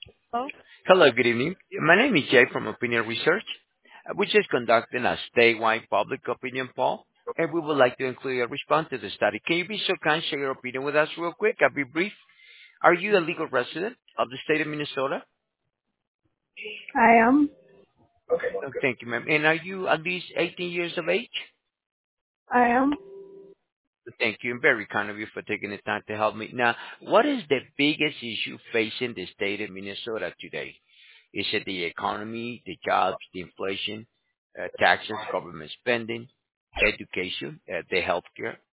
Oh, Hello, good evening. My name is Jay from Opinion Research. We just conducting a statewide public opinion poll, and we would like to include your response to the study. Can you be so kind, share your opinion with us real quick? I'll be brief. Are you a legal resident of the state of Minnesota? I am. Oh, thank you, ma'am. And are you at least 18 years of age? I am. Thank you, and very kind of you for taking the time to help me. Now, what is the biggest issue facing the state of Minnesota today? Is it the economy, the jobs, the inflation, taxes, government spending, education, the healthcare?